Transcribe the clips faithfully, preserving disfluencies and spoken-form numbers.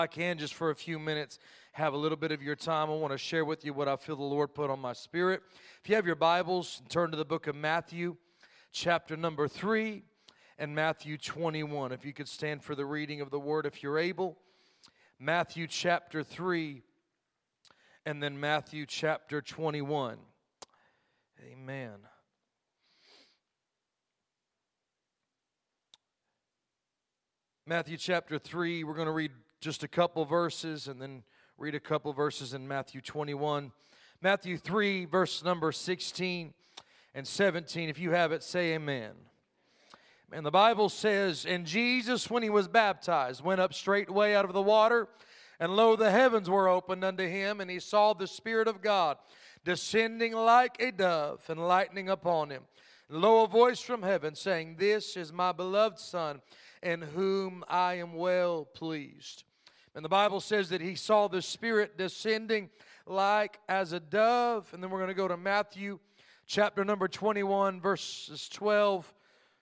I can just for a few minutes have a little bit of your time. I want to share with you what I feel the Lord put on my spirit. If you have your Bibles, turn to the book of Matthew, chapter number three, and Matthew twenty-one. If you could stand for the reading of the word if you're able. Matthew chapter three, and then Matthew chapter twenty-one. Amen. Matthew chapter three, we're going to read just a couple verses and then read a couple verses in Matthew twenty-one. Matthew three, verse number sixteen and seventeen. If you have it, say amen. And the Bible says, "And Jesus, when he was baptized, went up straightway out of the water, and lo, the heavens were opened unto him, and he saw the Spirit of God descending like a dove and lightning upon him. And lo, a voice from heaven saying, This is my beloved Son, in whom I am well pleased." And the Bible says that he saw the Spirit descending like as a dove. And then we're going to go to Matthew chapter number twenty-one, verses twelve.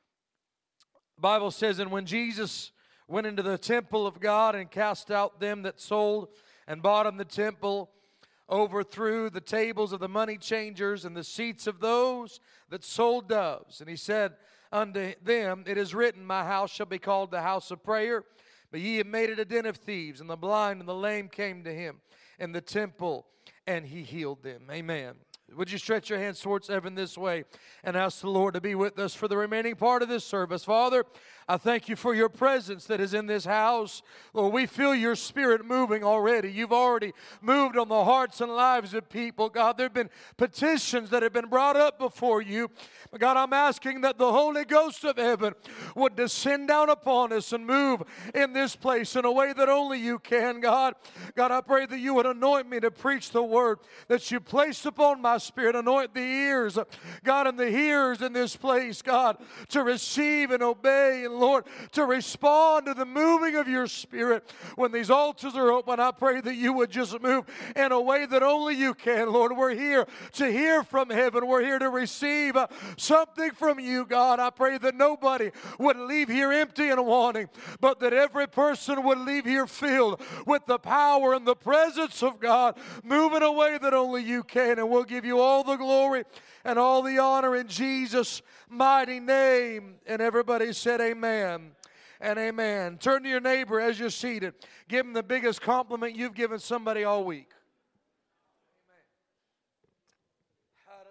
The Bible says, "And when Jesus went into the temple of God and cast out them that sold and bought in the temple, overthrew the tables of the money changers and the seats of those that sold doves. And he said unto them, It is written, My house shall be called the house of prayer, but ye have made it a den of thieves. And the blind and the lame came to him in the temple, and he healed them." Amen. Would you stretch your hands towards heaven this way and ask the Lord to be with us for the remaining part of this service? Father, I thank you for your presence that is in this house. Lord, we feel your Spirit moving already. You've already moved on the hearts and lives of people. God, there have been petitions that have been brought up before you. But God, I'm asking that the Holy Ghost of heaven would descend down upon us and move in this place in a way that only you can, God. God, I pray that you would anoint me to preach the word that you placed upon my spirit. Anoint the ears, God, and the hearers in this place, God, to receive and obey, and Lord, to respond to the moving of your Spirit. When these altars are open, I pray that you would just move in a way that only you can, Lord. We're here to hear from heaven. We're here to receive uh, something from you, God. I pray that nobody would leave here empty and wanting, but that every person would leave here filled with the power and the presence of God, moving in a way that only you can. And we'll give you all the glory and all the honor in Jesus' mighty name. And everybody said amen and amen. Turn to your neighbor as you're seated. Give him the biggest compliment you've given somebody all week. Amen.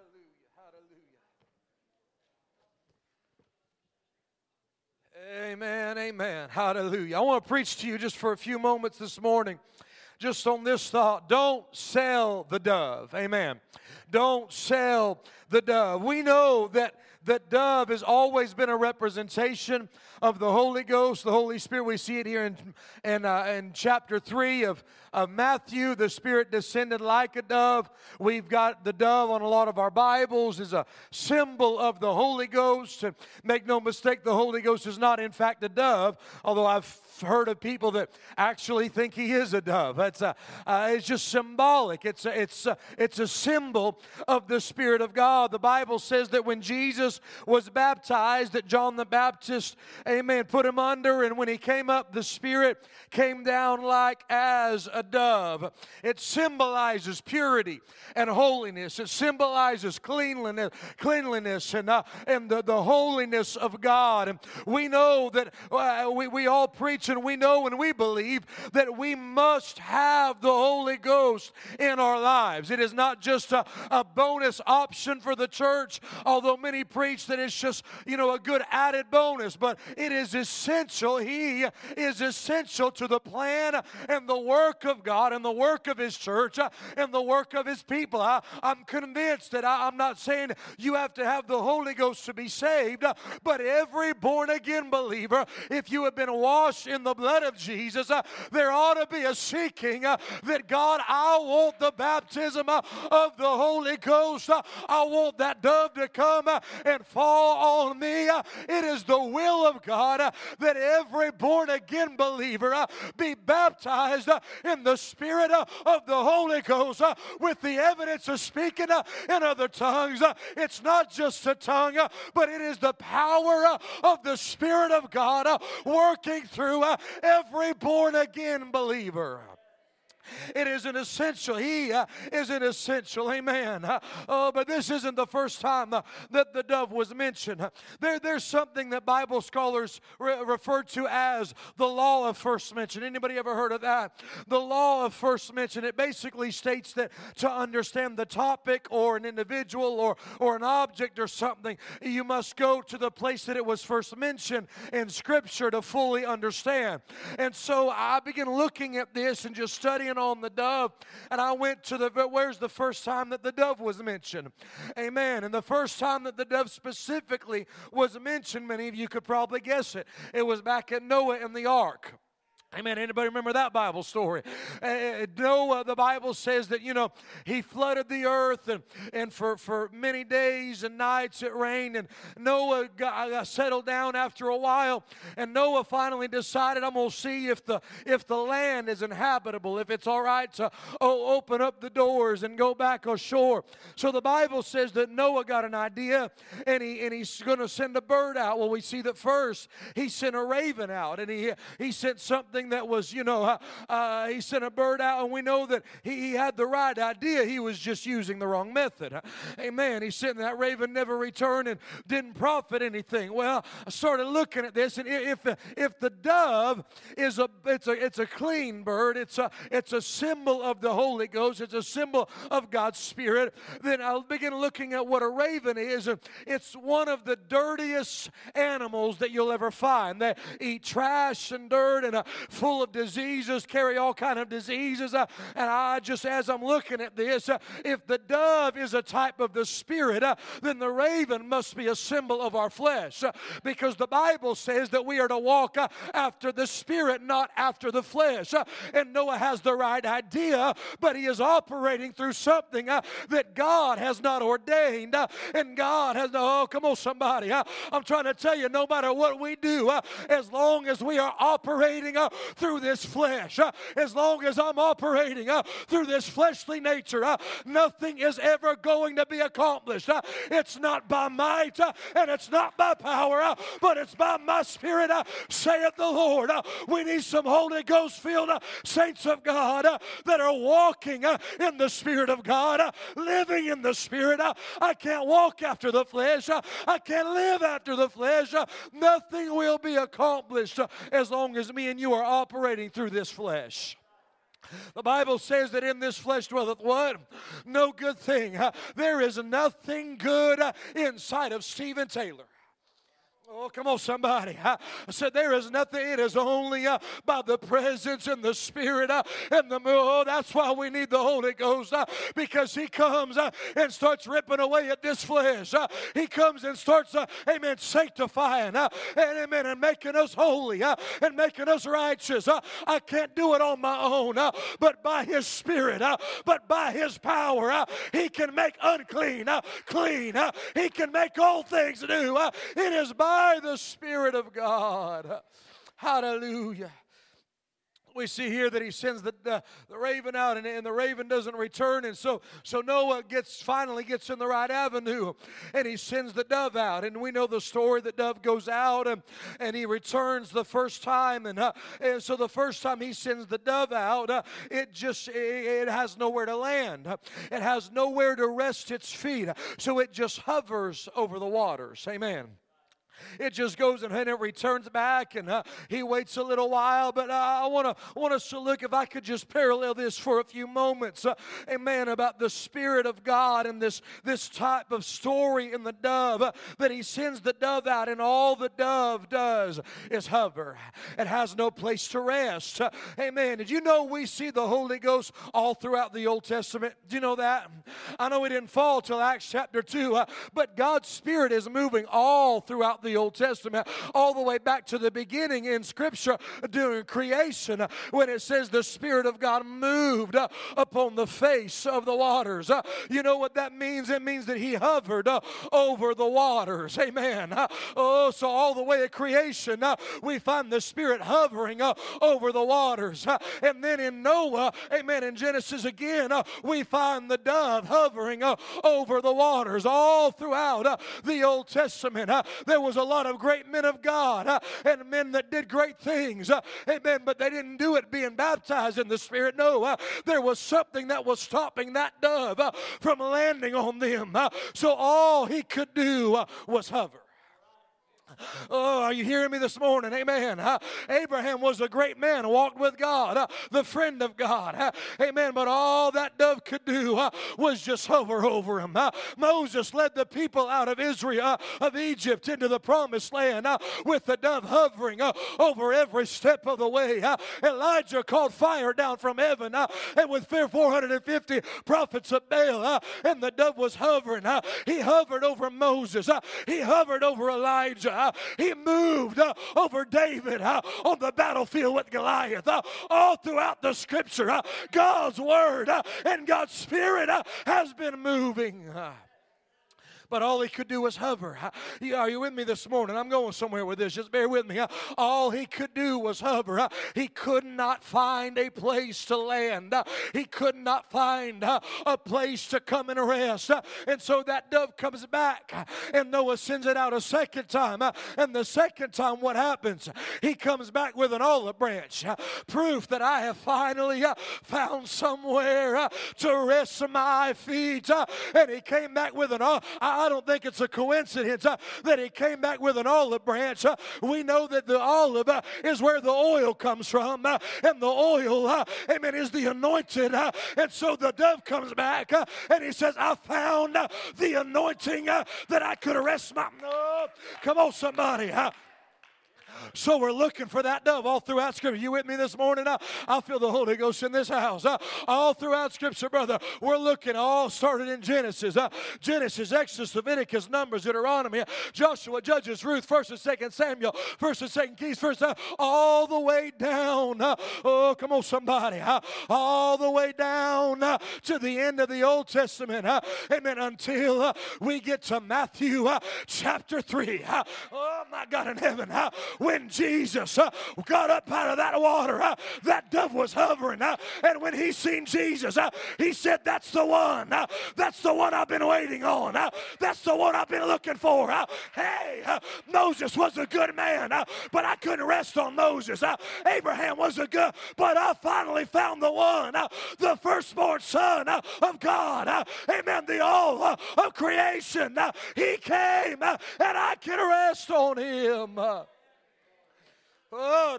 Hallelujah, hallelujah. Amen, amen. Hallelujah. I want to preach to you just for a few moments this morning, just on this thought. Don't sell the dove. Amen. Don't sell the dove. We know that that dove has always been a representation of the Holy Ghost, the Holy Spirit. We see it here in, in, uh, in chapter three of, of Matthew. The Spirit descended like a dove. We've got the dove on a lot of our Bibles as a symbol of the Holy Ghost. And make no mistake, the Holy Ghost is not in fact a dove, although I've heard of people that actually think he is a dove. That's a, uh, it's just symbolic. It's a, it's a, it's a symbol of the Spirit of God. The Bible says that when Jesus was baptized, that John the Baptist, amen, put him under, and when he came up, the Spirit came down like as a dove. It symbolizes purity and holiness. It symbolizes cleanliness, cleanliness and, uh, and the, the holiness of God. And we know that uh, we, we all preach and we know and we believe that we must have the Holy Ghost in our lives. It is not just a, a bonus option for the church, although many preach that it's just, you know, a good added bonus, but it is essential. He is essential to the plan and the work of God and the work of His church uh, and the work of His people. I, I'm convinced that I, I'm not saying you have to have the Holy Ghost to be saved, uh, but every born-again believer, if you have been washed in the blood of Jesus, uh, there ought to be a seeking uh, that God, I want the baptism uh, of the Holy Ghost. Uh, I want that dove to come uh, and fall on me. It is the will of God that every born-again believer be baptized in the Spirit of the Holy Ghost with the evidence of speaking in other tongues. It's not just a tongue, but it is the power of the Spirit of God working through every born-again believer. It is an essential. He uh, is an essential. Amen. Uh, oh, but this isn't the first time uh, that the dove was mentioned. Uh, there, there's something that Bible scholars re- refer to as the law of first mention. Anybody ever heard of that? The law of first mention. It basically states that to understand the topic or an individual or, or an object or something, you must go to the place that it was first mentioned in Scripture to fully understand. And so I began looking at this and just studying on the dove, and I went to the, where's the first time that the dove was mentioned? Amen. And the first time that the dove specifically was mentioned, many of you could probably guess it. It was back at Noah in the ark. Amen. Anybody remember that Bible story? Uh, Noah, the Bible says that, you know, he flooded the earth, and, and for, for many days and nights it rained, and Noah got, got settled down after a while, and Noah finally decided, I'm going to see if the if the land is inhabitable, if it's all right to oh, open up the doors and go back ashore. So the Bible says that Noah got an idea, and he and he's going to send a bird out. Well, we see that first he sent a raven out, and he he sent something that was, you know, uh, uh, he sent a bird out, and we know that he, he had the right idea. He was just using the wrong method. Amen. He sent that raven, never returned, and didn't profit anything. Well, I started looking at this, and if if the dove is a it's a it's a clean bird, it's a it's a symbol of the Holy Ghost, it's a symbol of God's Spirit, then I'll begin looking at what a raven is. It's one of the dirtiest animals that you'll ever find. They eat trash and dirt and uh, full of diseases, carry all kind of diseases. Uh, and I just, as I'm looking at this, uh, if the dove is a type of the Spirit, uh, then the raven must be a symbol of our flesh. Uh, because the Bible says that we are to walk uh, after the Spirit, not after the flesh. Uh, and Noah has the right idea, but he is operating through something uh, that God has not ordained. Uh, and God has, no, oh, come on somebody. Uh, I'm trying to tell you, no matter what we do, uh, as long as we are operating uh, through this flesh, uh, as long as I'm operating uh, through this fleshly nature, uh, nothing is ever going to be accomplished. Uh, it's not by might uh, and it's not by power, uh, but it's by my Spirit, uh, saith the Lord. Uh, we need some Holy Ghost filled uh, saints of God uh, that are walking uh, in the Spirit of God, uh, living in the Spirit. Uh, I can't walk after the flesh. Uh, I can't live after the flesh. Uh, nothing will be accomplished uh, as long as me and you are operating through this flesh. The Bible says that in this flesh dwelleth what? No good thing. Uh, there is nothing good uh, inside of Stephen Taylor. Oh, come on, somebody. I said there is nothing. It is only uh, by the presence and the Spirit uh, and the oh, that's why we need the Holy Ghost, uh, because He comes uh, and starts ripping away at this flesh. Uh, he comes and starts, uh, amen, sanctifying, uh, and amen, and making us holy uh, and making us righteous. Uh, I can't do it on my own, uh, but by His Spirit, uh, but by His power, uh, He can make unclean uh, clean. Uh, he can make all things new. Uh, it is by By the Spirit of God. Hallelujah. We see here that he sends the, the, the raven out, and, and the raven doesn't return, and so, so Noah gets finally gets in the right avenue, and he sends the dove out, and we know the story. The dove goes out, and, and he returns the first time, and, uh, and so the first time he sends the dove out, uh, it just it, it has nowhere to land. It has nowhere to rest its feet, so it just hovers over the waters. Amen. It just goes and it returns back, and uh, he waits a little while. But uh, I want to want us to look, if I could just parallel this for a few moments, uh, amen, about the Spirit of God and this, this type of story in the dove, uh, that he sends the dove out, and all the dove does is hover. It has no place to rest. Uh, amen. Did you know we see the Holy Ghost all throughout the Old Testament? Do you know that? I know it didn't fall till Acts chapter two, uh, but God's Spirit is moving all throughout the the Old Testament, all the way back to the beginning in Scripture during creation, when it says the Spirit of God moved upon the face of the waters. You know what that means? It means that He hovered over the waters. Amen. Oh, so all the way of creation, we find the Spirit hovering over the waters. And then in Noah, amen, in Genesis again, we find the dove hovering over the waters. All throughout the Old Testament, there was a lot of great men of God and men that did great things. Amen. But they didn't do it being baptized in the Spirit. No, there was something that was stopping that dove from landing on them. So all he could do was hover. Oh, are you hearing me this morning? Amen. Uh, Abraham was a great man, walked with God, uh, the friend of God. Uh, amen. But all that dove could do uh, was just hover over him. Uh, Moses led the people out of Israel, uh, of Egypt, into the promised land uh, with the dove hovering uh, over every step of the way. Uh, Elijah called fire down from heaven, uh, and with four hundred fifty prophets of Baal, uh, and the dove was hovering. Uh, he hovered over Moses. Uh, he hovered over Elijah. Uh, He moved uh, over David uh, on the battlefield with Goliath. Uh, all throughout the Scripture, uh, God's Word uh, and God's Spirit uh, has been moving. Uh, But all he could do was hover. Are you with me this morning? I'm going somewhere with this. Just bear with me. All he could do was hover. He could not find a place to land. He could not find a place to come and rest. And so that dove comes back, and Noah sends it out a second time. And the second time, what happens? He comes back with an olive branch. Proof that I have finally found somewhere to rest my feet. And he came back with an olive. I don't think it's a coincidence uh, that he came back with an olive branch. Uh, we know that the olive uh, is where the oil comes from, uh, and the oil, uh, amen, is the anointed. Uh, and so the dove comes back, uh, and he says, I found uh, the anointing uh, that I could rest my... Oh, come on, somebody. Uh, So we're looking for that dove all throughout Scripture. You with me this morning? Uh, I feel the Holy Ghost in this house. Uh, all throughout Scripture, brother. We're looking, all started in Genesis. Uh, Genesis, Exodus, Leviticus, Numbers, Deuteronomy, Joshua, Judges, Ruth, First and Second Samuel, First and Second Kings, First, uh, all the way down. Uh, oh, come on, somebody. Uh, all the way down uh, to the end of the Old Testament. Uh, amen. Until uh, we get to Matthew uh, chapter three. Uh, oh, my God in heaven. Uh, When Jesus uh, got up out of that water, uh, that dove was hovering. Uh, and when he seen Jesus, uh, he said, that's the one. Uh, that's the one I've been waiting on. Uh, that's the one I've been looking for. Uh, hey, uh, Moses was a good man, uh, but I couldn't rest on Moses. Uh, Abraham was a good, but I finally found the one, uh, the firstborn son uh, of God. Uh, amen. The all uh, of creation. Uh, he came, uh, and I can rest on him. Uh, Oh,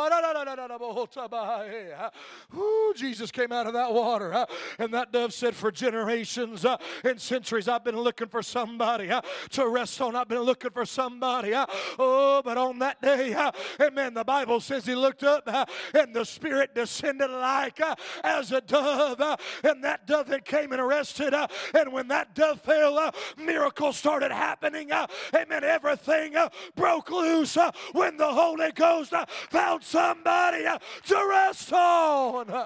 Ooh, Jesus came out of that water, uh, and that dove said, for generations uh, and centuries, I've been looking for somebody uh, to rest on. I've been looking for somebody. Uh, oh, but on that day, uh, amen, the Bible says he looked up, uh, and the Spirit descended like uh, as a dove, uh, and that dove that came and rested, uh, and when that dove fell, uh, miracles started happening. Uh, amen, everything uh, broke loose uh, when the Holy Ghost Uh, found somebody uh, to rest on. Uh,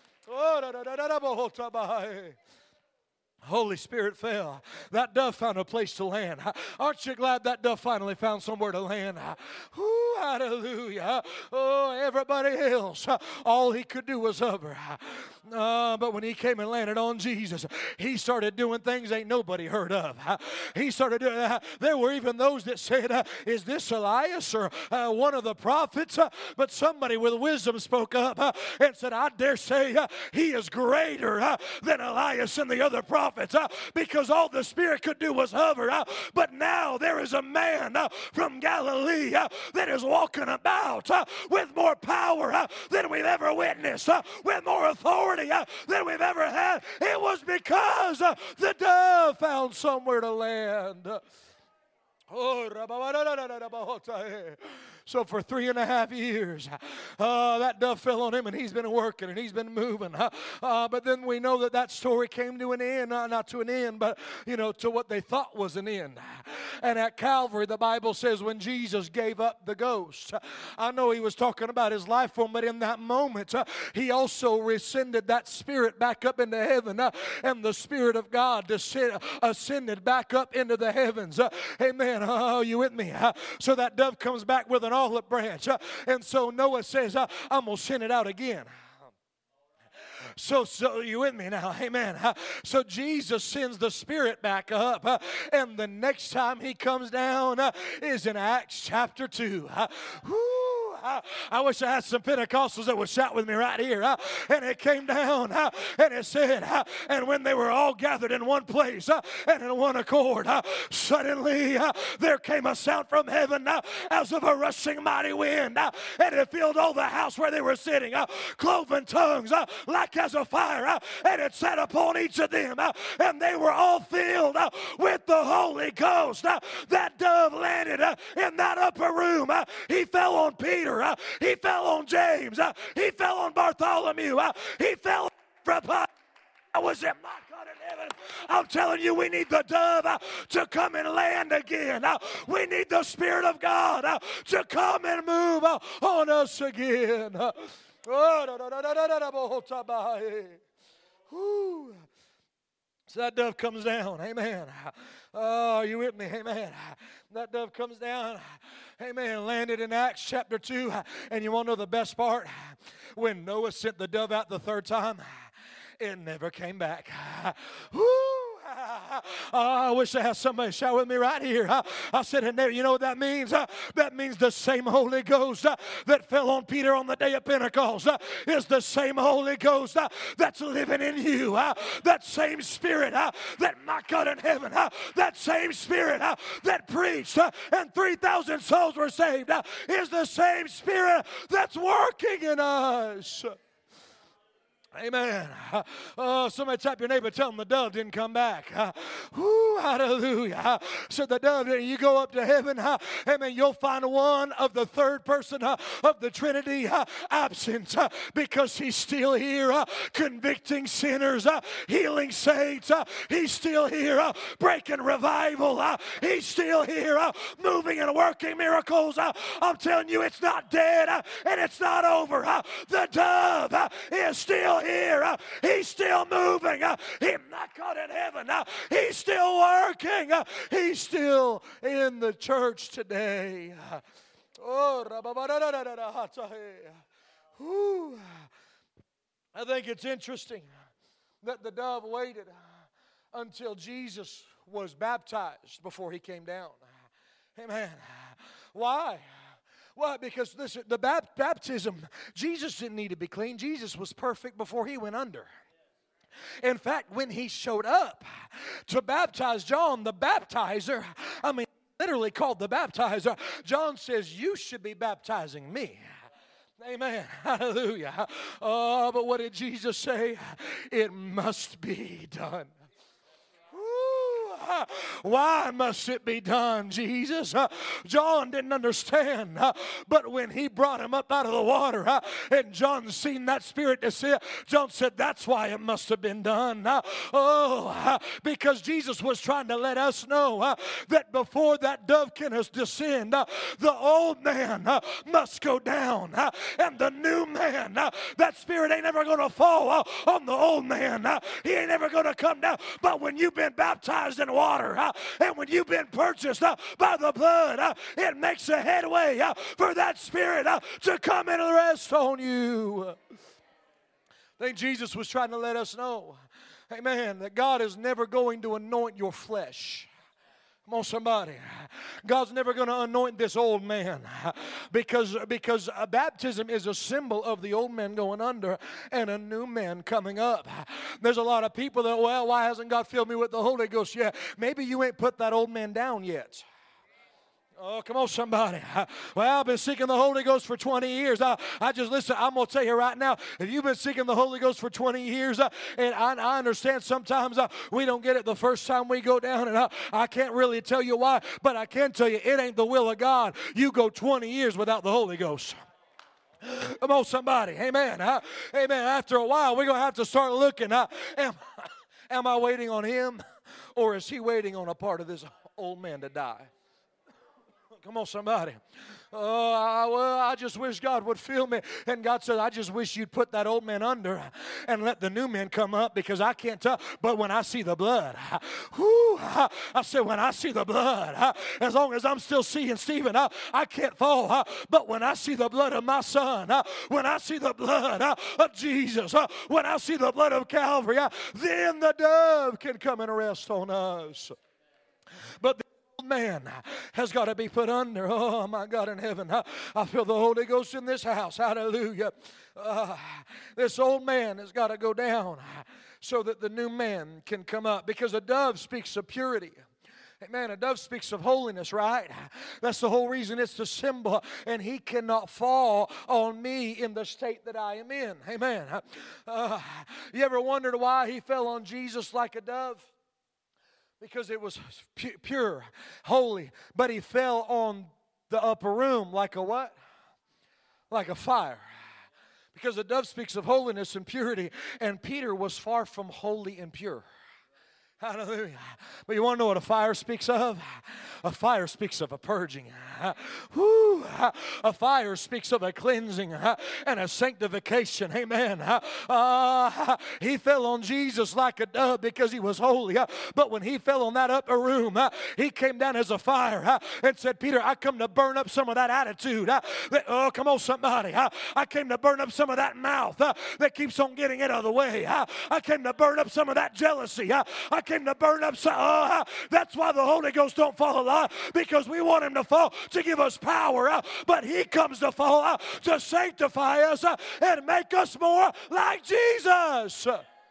Holy Spirit fell. That dove found a place to land. Aren't you glad that dove finally found somewhere to land? Ooh, hallelujah. Oh, everybody else, all he could do was hover. Uh, but when he came and landed on Jesus, he started doing things ain't nobody heard of. He started doing, uh, there were even those that said, uh, is this Elias or uh, one of the prophets? Uh, but somebody with wisdom spoke up uh, and said, I dare say uh, he is greater uh, than Elias and the other prophets uh, because all the Spirit could do was hover. Uh, but now there is a man uh, from Galilee uh, that is walking about uh, with more power uh, than we've ever witnessed, uh, with more authority Uh, than we've ever had. It was because uh, the dove found somewhere to land. Oh, So for three and a half years, uh, that dove fell on him, and he's been working, and he's been moving. Uh, uh, but then we know that that story came to an end, uh, not to an end, but, you know, to what they thought was an end. And at Calvary, the Bible says when Jesus gave up the ghost, I know he was talking about his life form, but in that moment, uh, he also rescinded that spirit back up into heaven, uh, and the Spirit of God descend, ascended back up into the heavens. Uh, amen. Oh, you with me? Uh, so that dove comes back with an olive branch, uh, and so Noah says, uh, I'm going to send it out again. So, so you with me now? Amen. Uh, so Jesus sends the Spirit back up, uh, and the next time he comes down uh, is in Acts chapter two. Uh, whoo, I, I wish I had some Pentecostals that would shout with me right here. Uh, and it came down, uh, and it said, uh, and when they were all gathered in one place uh, and in one accord, uh, suddenly uh, there came a sound from heaven uh, as of a rushing mighty wind, uh, and it filled all the house where they were sitting, uh, cloven tongues uh, like as a fire, uh, and it sat upon each of them, uh, and they were all filled uh, with the Holy Ghost. Uh, that dove landed uh, in that upper room. Uh, he fell on Peter. Uh, he fell on James. Uh, he fell on Bartholomew. Uh, he fell on everybody. I was in my God in heaven. I'm telling you, we need the dove uh, to come and land again. Uh, we need the Spirit of God uh, to come and move uh, on us again. Uh, Woo. So that dove comes down. Amen. Oh, are you with me? Amen. That dove comes down. Amen. Landed in Acts chapter two. And you want to know the best part? When Noah sent the dove out the third time, it never came back. Woo. Oh, I wish I had somebody shout with me right here. I, I said, and there, you know what that means? Uh, that means the same Holy Ghost uh, that fell on Peter on the day of Pentecost uh, is the same Holy Ghost uh, that's living in you. Uh, that same Spirit uh, that, my God in heaven, uh, that same Spirit uh, that preached uh, and three thousand souls were saved uh, is the same Spirit that's working in us. Amen. Oh, somebody tap your neighbor, tell them the dove didn't come back. Uh, whoo, hallelujah. Uh, so the dove, you go up to heaven, uh, amen, you'll find one of the third person uh, of the Trinity uh, absent uh, because he's still here uh, convicting sinners, uh, healing saints. Uh, he's still here uh, breaking revival. Uh, he's still here uh, moving and working miracles. Uh, I'm telling you, it's not dead uh, and it's not over. Uh, the dove uh, is still here. Uh, he's still moving. Uh, he's not God in heaven. Uh, he's still working. Uh, he's still in the church today. Uh, oh, whew. I think it's interesting that the dove waited until Jesus was baptized before he came down. Amen. Why? Why? Because listen, the baptism, Jesus didn't need to be clean. Jesus was perfect before he went under. In fact, when he showed up to baptize John, the baptizer, I mean, literally called the baptizer, John says, you should be baptizing me. Amen. Hallelujah. Oh, but what did Jesus say? It must be done. Why must it be done, Jesus? Uh, John didn't understand, uh, but when he brought him up out of the water uh, and John seen that Spirit descend, John said, that's why it must have been done. Uh, oh, uh, because Jesus was trying to let us know uh, that before that dove can descend, uh, the old man uh, must go down, uh, and the new man, uh, that Spirit ain't ever going to fall uh, on the old man. Uh, he ain't ever going to come down. But when you've been baptized in water, uh, and when you've been purchased uh, by the blood, uh, it makes a headway uh, for that Spirit uh, to come and rest on you. I think Jesus was trying to let us know, amen, that God is never going to anoint your flesh. Come on, somebody. God's never going to anoint this old man because, because a baptism is a symbol of the old man going under and a new man coming up. There's a lot of people that, well, why hasn't God filled me with the Holy Ghost yet? Maybe you ain't put that old man down yet. Oh, come on, somebody. Well, I've been seeking the Holy Ghost for twenty years. I, I just, listen, I'm going to tell you right now, if you've been seeking the Holy Ghost for twenty years, uh, and I, I understand sometimes uh, we don't get it the first time we go down, and I, I can't really tell you why, but I can tell you it ain't the will of God. You go twenty years without the Holy Ghost. Come on, somebody. Amen. Uh, amen. After a while, we're going to have to start looking. Uh, am, am I waiting on him, or is he waiting on a part of this old man to die? Come on, somebody. Oh, I, well, I just wish God would fill me. And God said, I just wish you'd put that old man under and let the new men come up, because I can't tell. But when I see the blood, whoo, I said, when I see the blood, as long as I'm still seeing Stephen, I, I can't fall. But when I see the blood of my son, when I see the blood of Jesus, when I see the blood of Calvary, then the dove can come and rest on us. But man has got to be put under. Oh, my God in heaven. I feel the Holy Ghost in this house. Hallelujah. Uh, this old man has got to go down so that the new man can come up, because a dove speaks of purity. Amen. A dove speaks of holiness, right? That's the whole reason it's the symbol. And he cannot fall on me in the state that I am in. Amen. Uh, you ever wondered why he fell on Jesus like a dove? Because it was pu- pure, holy. But he fell on the upper room like a what? Like a fire. Because the dove speaks of holiness and purity. And Peter was far from holy and pure. Hallelujah. But you want to know what a fire speaks of? A fire speaks of a purging. Woo. A fire speaks of a cleansing and a sanctification. Amen. Uh, he fell on Jesus like a dove because he was holy. But when he fell on that upper room, he came down as a fire and said, Peter, I come to burn up some of that attitude. Oh, come on, somebody. I came to burn up some of that mouth that keeps on getting it out of the way. I came to burn up some of that jealousy. I came to burn up some. Uh, that's why the Holy Ghost don't fall a lot, because we want him to fall to give us power, uh, but he comes to fall uh, to sanctify us uh, and make us more like Jesus.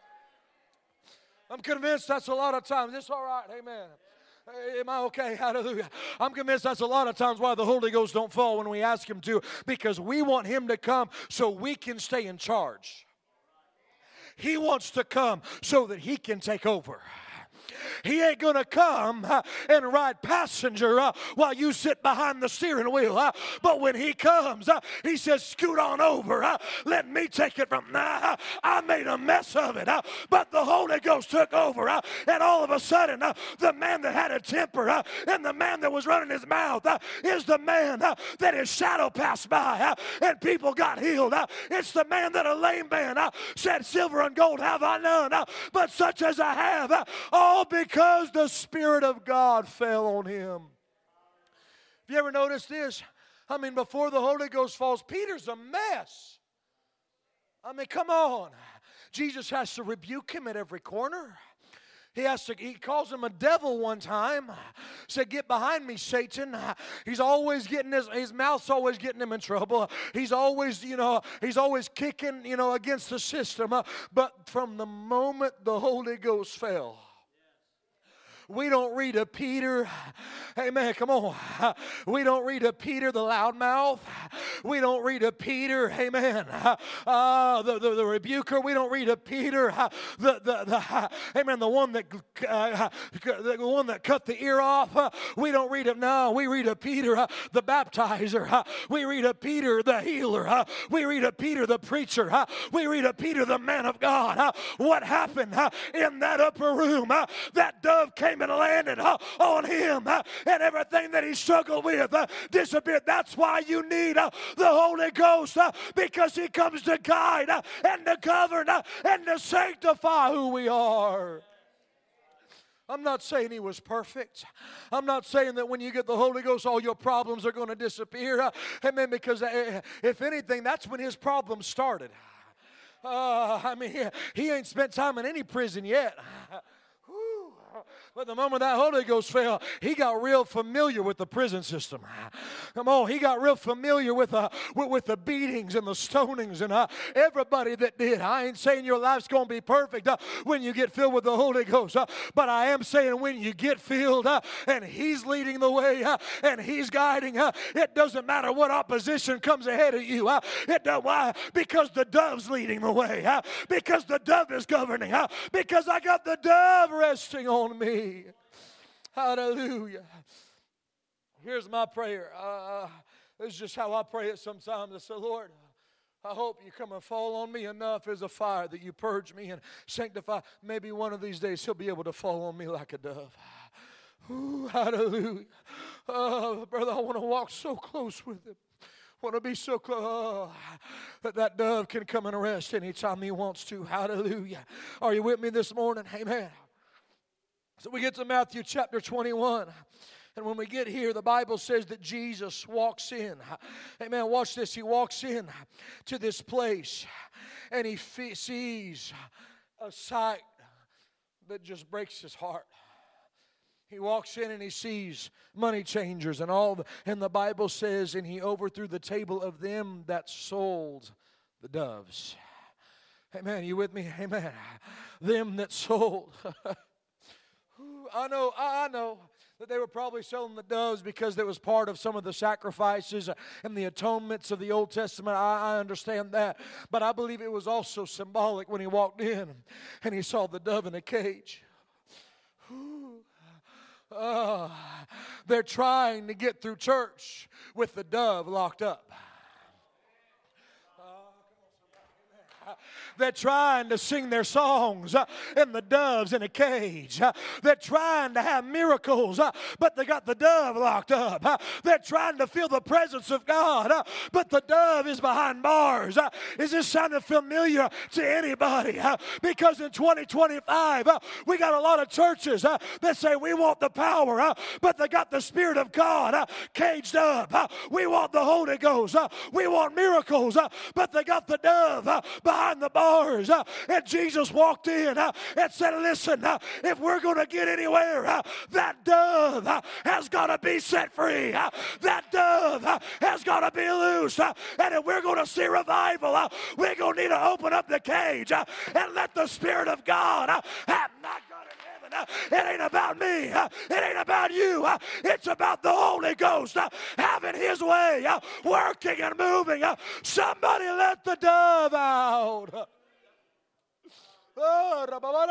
I'm convinced that's a lot of times. It's all right. Amen. Am I okay? Hallelujah. I'm convinced that's a lot of times why the Holy Ghost don't fall when we ask him to, because we want him to come so we can stay in charge. He wants to come so that he can take over. He ain't going to come uh, and ride passenger uh, while you sit behind the steering wheel. Uh, but when he comes, uh, he says, scoot on over. Uh, let me take it from now. Uh, I made a mess of it. Uh, but the Holy Ghost took over. Uh, and all of a sudden, uh, the man that had a temper uh, and the man that was running his mouth uh, is the man uh, that his shadow passed by uh, and people got healed. Uh, it's the man that a lame man uh, said, silver and gold have I none, uh, but such as I have, uh, all because the Spirit of God fell on him. Have you ever noticed this? I mean, before the Holy Ghost falls, Peter's a mess. I mean, come on. Jesus has to rebuke him at every corner. He has to, he calls him a devil one time. Said, get behind me, Satan. He's always getting his, his mouth's always getting him in trouble. He's always, you know, he's always kicking, you know, against the system. But from the moment the Holy Ghost fell, we don't read of Peter. Amen. Come on. We don't read of Peter the loudmouth. We don't read of Peter. Amen. Uh, the, the, the rebuker. We don't read of Peter. Uh, the, the, the, amen. The one that uh, the one that cut the ear off. Uh, we don't read of, no. We read of Peter uh, the baptizer. Uh, we read of Peter the healer. Uh, we read of Peter the preacher. Uh, we read of Peter the man of God. Uh, what happened uh, in that upper room? Uh, that dove came and landed uh, on him, uh, and everything that he struggled with uh, disappeared. That's why you need uh, the Holy Ghost, uh, because he comes to guide uh, and to govern uh, and to sanctify who we are. I'm not saying he was perfect. I'm not saying that when you get the Holy Ghost, all your problems are going to disappear. Uh, amen. Because uh, if anything, that's when his problems started. Uh, I mean, he, he ain't spent time in any prison yet. But the moment that Holy Ghost fell, he got real familiar with the prison system. Come on, he got real familiar with, uh, with, with the beatings and the stonings and uh, everybody that did. I ain't saying your life's going to be perfect uh, when you get filled with the Holy Ghost, uh, but I am saying when you get filled uh, and he's leading the way uh, and he's guiding, uh, it doesn't matter what opposition comes ahead of you. Uh, it does, why? Because the dove's leading the way. Uh, because the dove is governing. Uh, because I got the dove resting on me. Hallelujah. Here's my prayer. Uh, this is just how I pray it sometimes. I say, Lord, I hope you come and fall on me enough as a fire that you purge me and sanctify. Maybe one of these days he'll be able to fall on me like a dove. Ooh, hallelujah. Oh, brother, I want to walk so close with him. I want to be so close oh, that that dove can come and rest anytime he wants to. Hallelujah. Are you with me this morning? Amen. So we get to Matthew chapter twenty-one. And when we get here, the Bible says that Jesus walks in. Amen. Watch this. He walks in to this place and he fe- sees a sight that just breaks his heart. He walks in and he sees money changers and all. The, and the Bible says, and he overthrew the table of them that sold the doves. Amen. You with me? Amen. Them that sold. I know, I know. That they were probably selling the doves because it was part of some of the sacrifices and the atonements of the Old Testament. I, I understand that. But I believe it was also symbolic when he walked in and he saw the dove in a cage. Uh, they're trying to get through church with the dove locked up. They're trying to sing their songs uh, and the dove's in a cage. Uh, they're trying to have miracles, uh, but they got the dove locked up. Uh, they're trying to feel the presence of God, uh, but the dove is behind bars. Uh, is this sounding familiar to anybody? Uh, because in twenty twenty-five, uh, we got a lot of churches uh, that say we want the power, uh, but they got the Spirit of God uh, caged up. Uh, we want the Holy Ghost. Uh, we want miracles, uh, but they got the dove uh, behind the bars. Uh, and Jesus walked in uh, and said, listen, uh, if we're going to get anywhere, uh, that dove uh, has got to be set free. Uh, that dove uh, has got to be loose. Uh, and if we're going to see revival, uh, we're going to need to open up the cage uh, and let the Spirit of God uh, have not got in heaven. Uh, it ain't about me. Uh, it ain't about you. Uh, it's about the Holy Ghost uh, having his way, uh, working and moving. Uh, somebody let the dove out. Oh,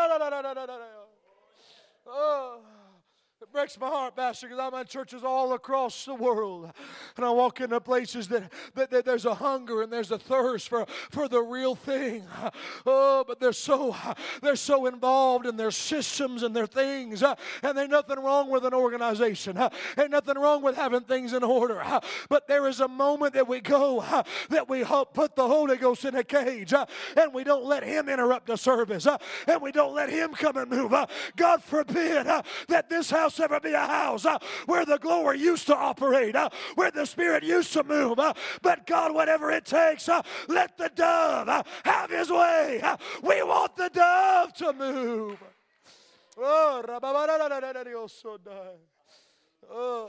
oh, it breaks my heart, Pastor, because I'm in churches all across the world. And I walk into places that, that, that there's a hunger and there's a thirst for, for the real thing. Oh, but they're so they're so involved in their systems and their things. And there's nothing wrong with an organization. Ain't nothing wrong with having things in order. But there is a moment that we go that we put the Holy Ghost in a cage and we don't let him interrupt the service and we don't let him come and move. God forbid that this house ever be a house uh, where the glory used to operate, uh, where the Spirit used to move. Uh, but God, whatever it takes, uh, let the dove uh, have his way. Uh, we want the dove to move. Oh, oh.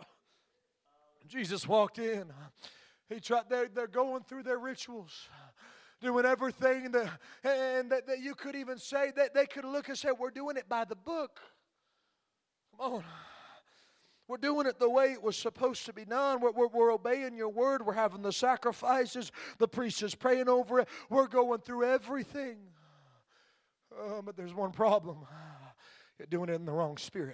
Jesus walked in. He tried. They're, they're going through their rituals, doing everything that, and that, that you could even say that they could look and say, we're doing it by the book. Come on. We're doing it the way it was supposed to be done. We're, we're, we're obeying your word. We're having the sacrifices. The priest is praying over it. We're going through everything. Uh, but there's one problem. You're doing it in the wrong spirit.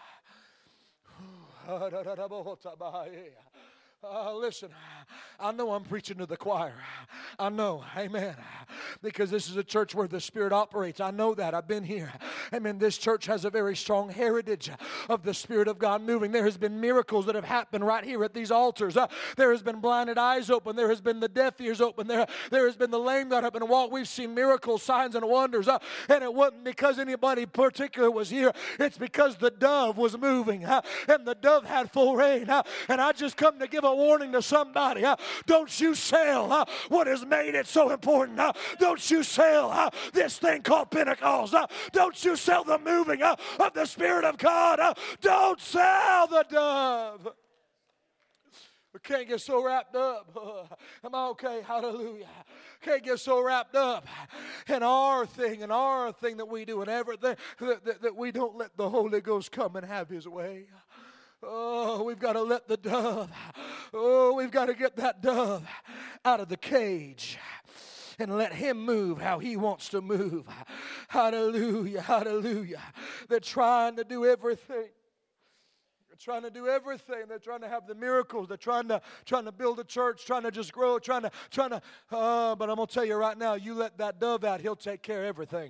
Uh, listen, I know I'm preaching to the choir. I know, amen. Because this is a church where the Spirit operates. I know that. I've been here. Amen. This church has a very strong heritage of the Spirit of God moving. There has been miracles that have happened right here at these altars. Uh, there has been blinded eyes open. There has been the deaf ears open. There, there has been the lame got up and walked. We've seen miracles, signs, and wonders. Uh, and it wasn't because anybody particular was here. It's because the dove was moving. Uh, and the dove had full reign. Uh, and I just come to give a warning to somebody. Uh, don't you sell uh, what has made it so important. Uh, don't you sell uh, this thing called Pentecost. Uh, don't you sell the moving uh, of the Spirit of God. Uh, don't sell the dove. We can't get so wrapped up. Am I okay? Hallelujah. Can't get so wrapped up in our thing and our thing that we do and everything that, that, that we don't let the Holy Ghost come and have His way. Oh, we've got to let the dove, oh, we've got to get that dove out of the cage and let Him move how He wants to move. Hallelujah, hallelujah. They're trying to do everything. They're trying to do everything. They're trying to have the miracles. They're trying to trying to build a church, trying to just grow, trying to, trying to, uh, but I'm going to tell you right now, you let that dove out, He'll take care of everything.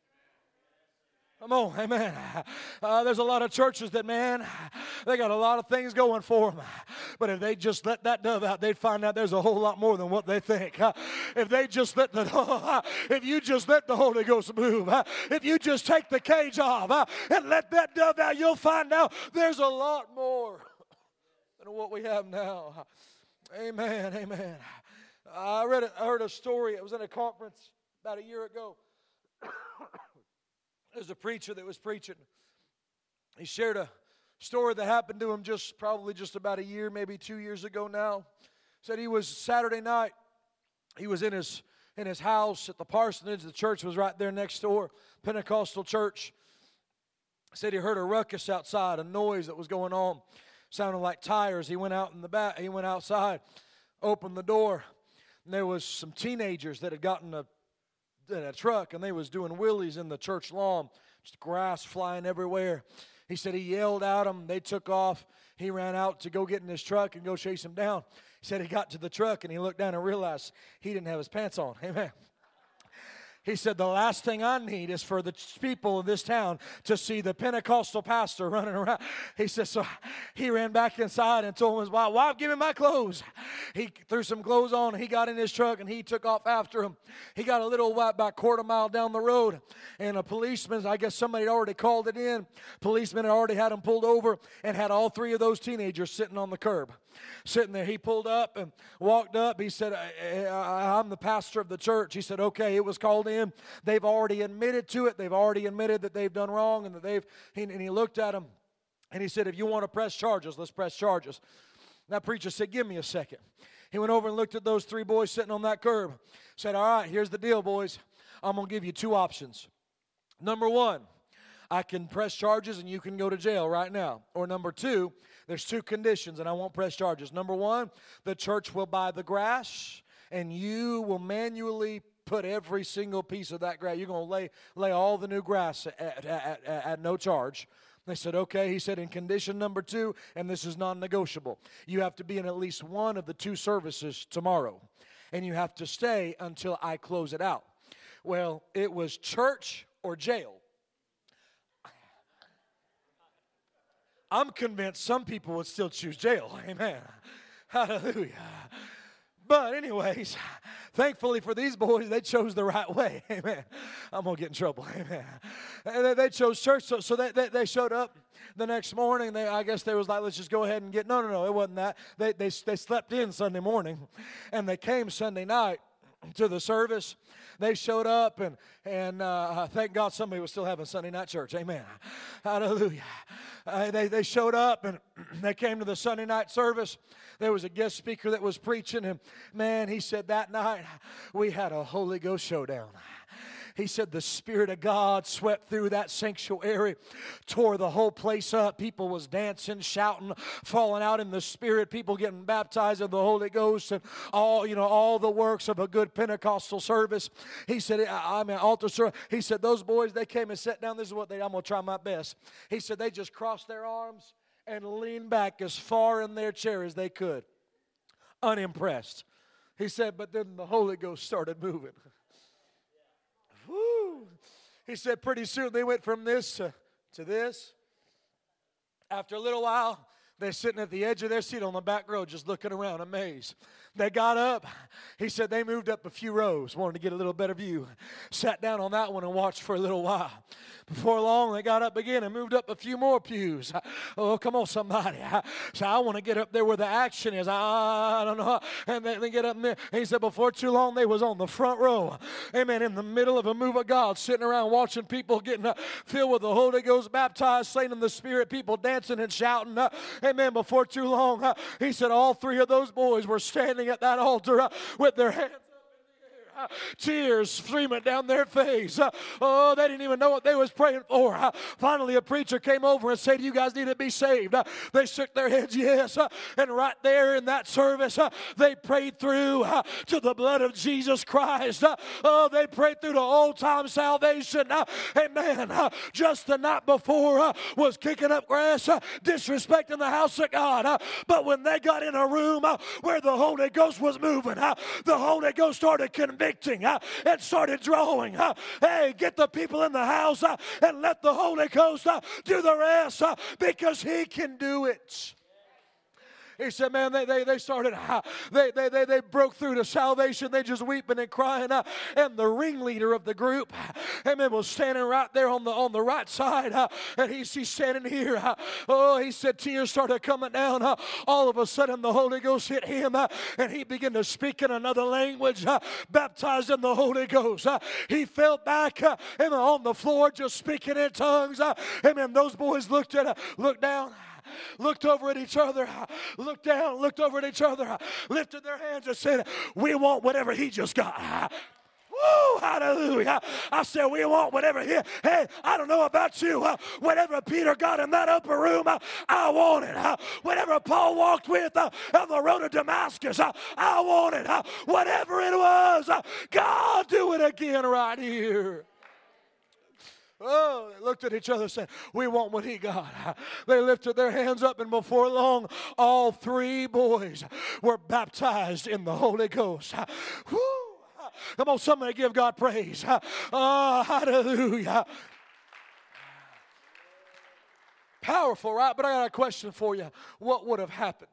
Come on, amen. Uh, there's a lot of churches that, man, they got a lot of things going for them. But if they just let that dove out, they'd find out there's a whole lot more than what they think. Uh, if they just let the, uh, if you just let the Holy Ghost move, uh, if you just take the cage off uh, and let that dove out, you'll find out there's a lot more than what we have now. Amen, amen. I read, a, I heard a story. It was in a conference about a year ago. There's a preacher that was preaching. He shared a story that happened to him just probably just about a year, maybe two years ago now. Said he was Saturday night. He was in his in his house at the parsonage. The church was right there next door, Pentecostal church. Said he heard a ruckus outside, a noise that was going on, sounded like tires. He went out in the back. He went outside, opened the door, and there was some teenagers that had gotten a in a truck, and they was doing wheelies in the church lawn, just grass flying everywhere. He said he yelled at them. They took off. He ran out to go get in his truck and go chase them down. He said he got to the truck, and he looked down and realized he didn't have his pants on. Amen. He said, the last thing I need is for the people in this town to see the Pentecostal pastor running around. He said, so he ran back inside and told his wife, wife, give me my clothes. He threw some clothes on. He got in his truck, and he took off after him. He got a little while, about a quarter mile down the road, and a policeman, I guess somebody had already called it in. Policeman had already had him pulled over and had all three of those teenagers sitting on the curb. Sitting there, he pulled up and walked up. He said, I, I, I'm the pastor of the church. He said, okay, it was called in. They've already admitted to it. They've already admitted that they've done wrong and that they've, he, and he looked at him and he said, if you want to press charges, let's press charges. And that preacher said, give me a second. He went over and looked at those three boys sitting on that curb. Said, all right, here's the deal, boys. I'm going to give you two options. Number one, I can press charges and you can go to jail right now. Or number two, there's two conditions and I won't press charges. Number one, the church will buy the grass and you will manually put every single piece of that grass. You're going to lay lay all the new grass at, at, at, at no charge. They said, okay. He said, in condition number two, and this is non-negotiable, you have to be in at least one of the two services tomorrow. And you have to stay until I close it out. Well, it was church or jail. I'm convinced some people would still choose jail. Amen. Hallelujah. But anyways, thankfully for these boys, they chose the right way. Amen. I'm going to get in trouble. Amen. They, they chose church, so, so they, they, they showed up the next morning. They, I guess they was like, let's just go ahead and get, no, no, no, it wasn't that. They, they, they slept in Sunday morning, and they came Sunday night to the service. They showed up, and, and uh, thank God somebody was still having Sunday night church. Amen. Hallelujah. Uh, they, they showed up, and they came to the Sunday night service. There was a guest speaker that was preaching, and man, he said that night we had a Holy Ghost showdown. He said the Spirit of God swept through that sanctuary, tore the whole place up. People was dancing, shouting, falling out in the Spirit. People getting baptized in the Holy Ghost, and all you know, all the works of a good Pentecostal service. He said, I mean, altar service. He said those boys, they came and sat down. This is what they. I'm gonna try my best. He said they just crossed their arms and leaned back as far in their chair as they could, unimpressed. He said, but then the Holy Ghost started moving. Woo. He said pretty soon they went from this to, to this. After a little while, they're sitting at the edge of their seat on the back row just looking around amazed. They got up. He said they moved up a few rows, wanted to get a little better view. Sat down on that one and watched for a little while. Before long, they got up again and moved up a few more pews. Oh, come on, somebody. So I want to get up there where the action is. I don't know. And they, they get up there. And he said before too long, they was on the front row. Amen. In the middle of a move of God, sitting around watching people getting uh, filled with the Holy Ghost, baptized, slain in the Spirit, people dancing and shouting. Uh, amen, before too long, uh, he said all three of those boys were standing at that altar uh, with their hands Uh, tears streaming down their face. Uh, oh, they didn't even know what they was praying for. Uh, finally, a preacher came over and said, you guys need to be saved. Uh, they shook their heads, yes. Uh, and right there in that service, uh, they prayed through uh, to the blood of Jesus Christ. Uh, oh, they prayed through to old-time salvation. Uh, amen. Uh, just the night before uh, was kicking up grass, uh, disrespecting the house of God. Uh, but when they got in a room uh, where the Holy Ghost was moving, uh, the Holy Ghost started convicting Uh, and started drawing. Uh, hey, get the people in the house uh, and let the Holy Ghost uh, do the rest uh, because He can do it. He said, man, they, they, they started, uh, they, they, they, they broke through to salvation. They just weeping and crying. Uh, and the ringleader of the group, amen, was standing right there on the on the right side. Uh, and he's, he's standing here. Uh, oh, he said tears started coming down. Uh, all of a sudden, the Holy Ghost hit him. Uh, and he began to speak in another language, uh, baptized in the Holy Ghost. Uh, he fell back uh, amen, on the floor just speaking in tongues. Uh, amen, those boys looked at uh, looked down. Looked over at each other, looked down, looked over at each other, lifted their hands and said, we want whatever he just got. Woo, hallelujah. I said, we want whatever he, hey, I don't know about you. Uh, whatever Peter got in that upper room, uh, I want it. Uh, whatever Paul walked with uh, on the road to Damascus, uh, I want it. Uh, whatever it was, uh, God, do it again right here. Oh, they looked at each other and said, we want what he got. They lifted their hands up, and before long, all three boys were baptized in the Holy Ghost. Woo! Come on, somebody give God praise. Oh, hallelujah. Powerful, right? But I got a question for you. What would have happened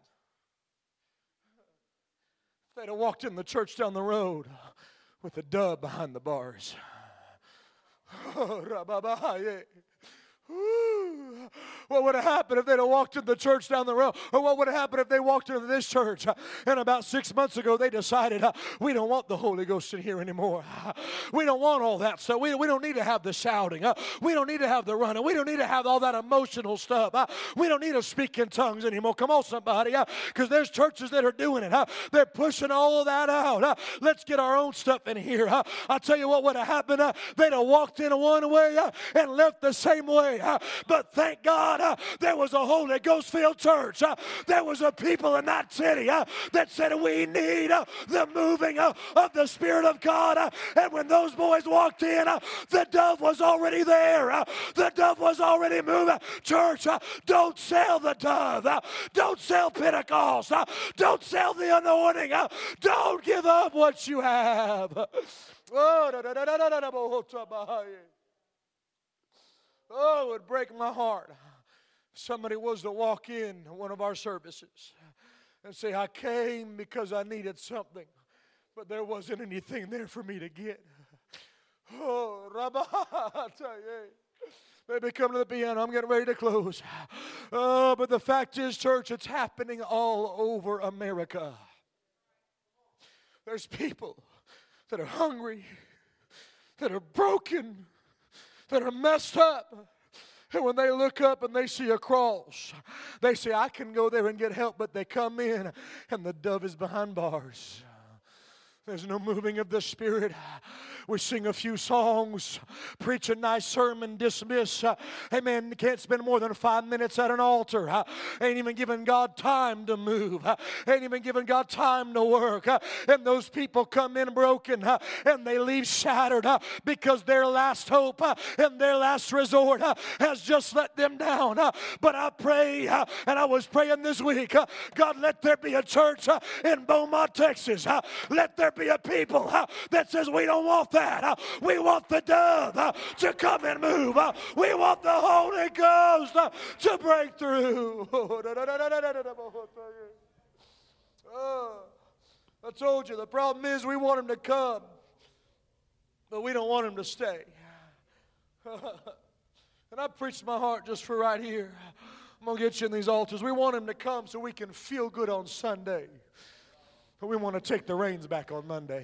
if they'd have walked in the church down the road with a dove behind the bars? Oh, Rababaye. Ooh. What would have happened if they'd have walked in the church down the road? Or what would have happened if they walked into this church uh, and about six months ago they decided uh, we don't want the Holy Ghost in here anymore. Uh, we don't want all that stuff. We, we don't need to have the shouting. Uh, we don't need to have the running. We don't need to have all that emotional stuff. Uh, we don't need to speak in tongues anymore. Come on, somebody. Because uh, there's churches that are doing it. Uh, they're pushing all of that out. Uh, let's get our own stuff in here. Uh, I'll tell you what would have happened. Uh, they'd have walked in one way uh, and left the same way. Uh, but thank God uh, there was a Holy Ghost-filled church. Uh, there was a people in that city uh, that said we need uh, the moving uh, of the Spirit of God. Uh, and when those boys walked in, uh, the dove was already there. Uh, the dove was already moving. Church, uh, don't sell the dove. Uh, don't sell Pentecost. Uh, don't sell the anointing. Uh, don't give up what you have. Oh, it would break my heart if somebody was to walk in one of our services and say, I came because I needed something, but there wasn't anything there for me to get. Oh, Rabbi, maybe come to the piano. I'm getting ready to close. Oh, but the fact is, church, it's happening all over America. There's people that are hungry, that are broken, that are messed up. And when they look up and they see a cross, they say, I can go there and get help. But they come in and the dove is behind bars. There's no moving of the Spirit. We sing a few songs, preach a nice sermon, dismiss. Uh, amen. Can't spend more than five minutes at an altar. Uh, ain't even giving God time to move. Uh, ain't even giving God time to work. Uh, and those people come in broken uh, and they leave shattered uh, because their last hope uh, and their last resort uh, has just let them down. Uh, but I pray, uh, and I was praying this week, uh, God, let there be a church uh, in Beaumont, Texas. Uh, let there be a people uh, that says we don't want that. Uh, we want the dove uh, to come and move. Uh, we want the Holy Ghost uh, to break through. Oh, I told you the problem is we want him to come, but we don't want him to stay. And I preached my heart just for right here. I'm going to get you in these altars. We want him to come so we can feel good on Sunday. But we want to take the reins back on Monday.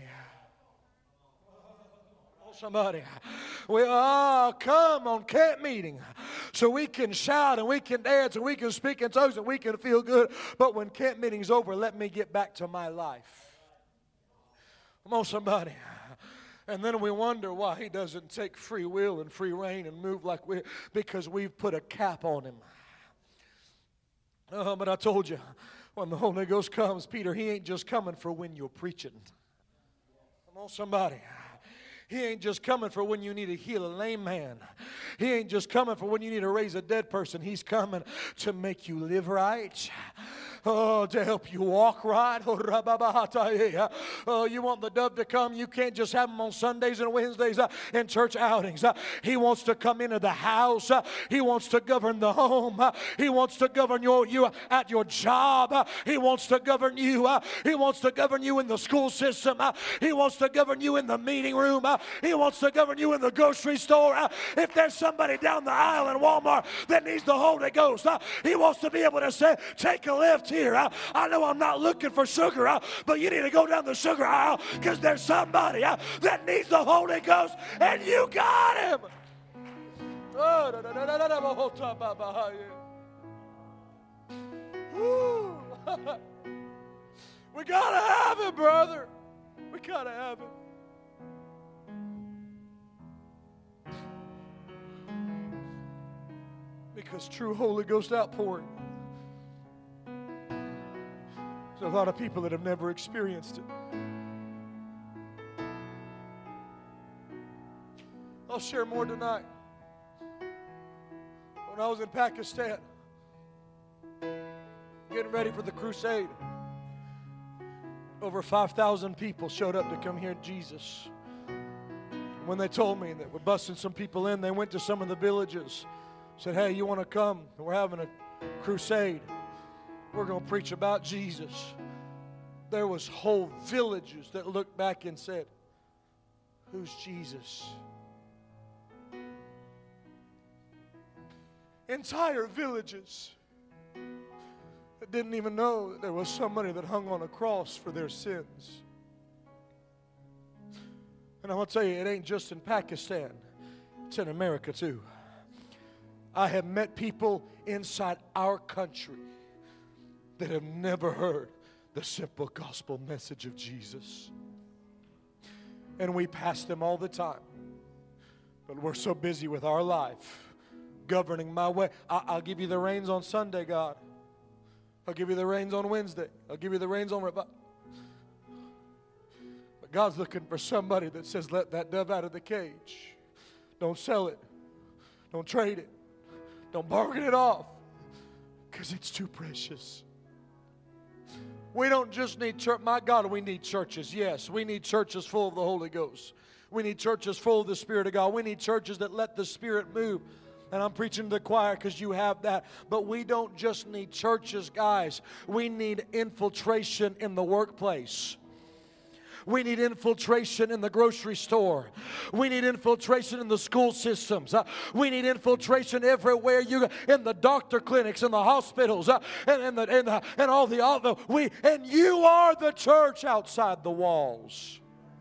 Oh, somebody. We oh, come on camp meeting so we can shout and we can dance and we can speak in tongues and we can feel good. But when camp meeting's over, let me get back to my life. Come on, somebody. And then we wonder why He doesn't take free will and free reign and move like we, because we've put a cap on Him. Oh, but I told you, when the Holy Ghost comes, Peter, He ain't just coming for when you're preaching. Come on, somebody. He ain't just coming for when you need to heal a lame man. He ain't just coming for when you need to raise a dead person. He's coming to make you live right. Oh, to help you walk right. Oh, you want the dove to come? You can't just have him on Sundays and Wednesdays uh, in church outings. Uh, he wants to come into the house. Uh, he wants to govern the home. Uh, he wants to govern your, you at your job. Uh, he wants to govern you. Uh, he wants to govern you in the school system. Uh, he wants to govern you in the meeting room. Uh, he wants to govern you in the grocery store. Uh, if there's somebody down the aisle in Walmart that needs the Holy Ghost, uh, he wants to be able to say, take a lift here. Uh, I know I'm not looking for sugar, uh, but you need to go down the sugar aisle because there's somebody uh, that needs the Holy Ghost, and you got Him. We gotta have Him, brother. We gotta have Him. Because true Holy Ghost outpouring, there's a lot of people that have never experienced it. I'll share more tonight. When I was in Pakistan, getting ready for the crusade, over five thousand people showed up to come hear Jesus. When they told me that we're busting some people in, they went to some of the villages, said, hey, you want to come? We're having a crusade. We're going to preach about Jesus. There was whole villages that looked back and said, who's Jesus? Entire villages that didn't even know that there was somebody that hung on a cross for their sins. And I'm going to tell you, it ain't just in Pakistan. It's in America too. I have met people inside our country that have never heard the simple gospel message of Jesus. And we pass them all the time. But we're so busy with our life, governing my way. I- I'll give you the reins on Sunday, God. I'll give you the reins on Wednesday. I'll give you the reins on... But God's looking for somebody that says, let that dove out of the cage. Don't sell it. Don't trade it. Don't bargain it off. Because it's too precious. We don't just need church. My God, we need churches. Yes, we need churches full of the Holy Ghost. We need churches full of the Spirit of God. We need churches that let the Spirit move. And I'm preaching to the choir because you have that. But we don't just need churches, guys. We need infiltration in the workplace. We need infiltration in the grocery store. We need infiltration in the school systems. Uh, we need infiltration everywhere you go, in the doctor clinics, in the hospitals, uh, and, and, the, and, the, and all the other. We, and you are the church outside the walls.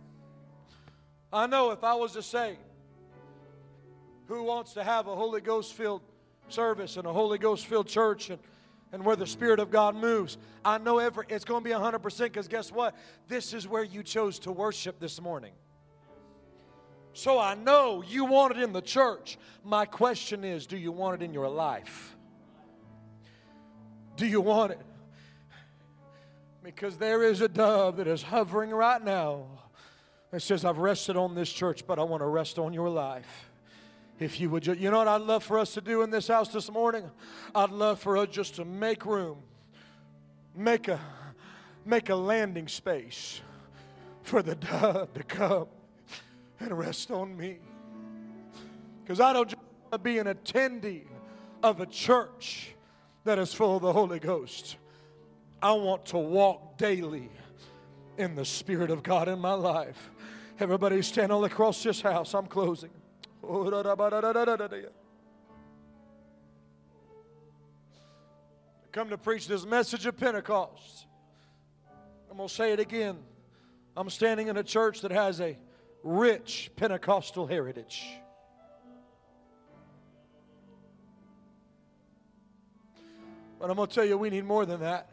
I know if I was to say, who wants to have a Holy Ghost-filled service and a Holy Ghost-filled church and and where the Spirit of God moves, I know every, it's going to be one hundred percent because guess what? This is where you chose to worship this morning. So I know you want it in the church. My question is, do you want it in your life? Do you want it? Because there is a dove that is hovering right now that says, I've rested on this church, but I want to rest on your life. If you would just, you know what I'd love for us to do in this house this morning? I'd love for us just to make room, make a, make a landing space for the dove to come and rest on me. Because I don't just want to be an attendee of a church that is full of the Holy Ghost. I want to walk daily in the Spirit of God in my life. Everybody stand all across this house. I'm closing. Come to preach this message of Pentecost. I'm going to say it again. I'm standing in a church that has a rich Pentecostal heritage. But I'm going to tell you, we need more than that.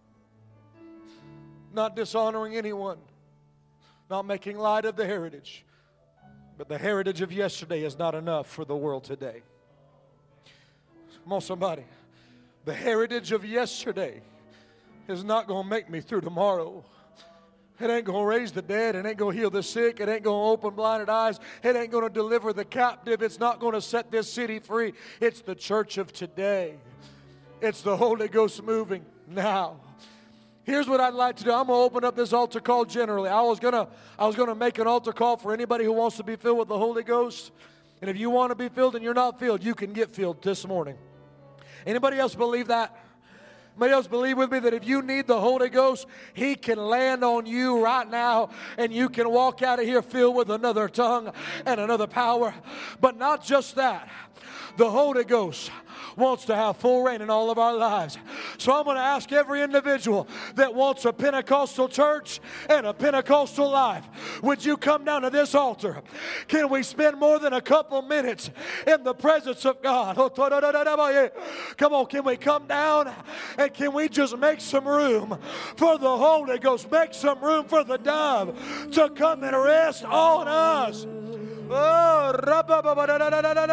Not dishonoring anyone, not making light of the heritage. But the heritage of yesterday is not enough for the world today. Come on, somebody. The heritage of yesterday is not going to make me through tomorrow. It ain't going to raise the dead. It ain't going to heal the sick. It ain't going to open blinded eyes. It ain't going to deliver the captive. It's not going to set this city free. It's the church of today. It's the Holy Ghost moving now. Here's what I'd like to do. I'm going to open up this altar call generally. I was going to I was going to make an altar call for anybody who wants to be filled with the Holy Ghost. And if you want to be filled and you're not filled, you can get filled this morning. Anybody else believe that? Anybody else believe with me that if you need the Holy Ghost, He can land on you right now and you can walk out of here filled with another tongue and another power. But not just that. The Holy Ghost wants to have full reign in all of our lives. So I'm going to ask every individual that wants a Pentecostal church and a Pentecostal life, would you come down to this altar? Can we spend more than a couple minutes in the presence of God? Come on, can we come down and can we just make some room for the Holy Ghost? Make some room for the dove to come and rest on us. Oh,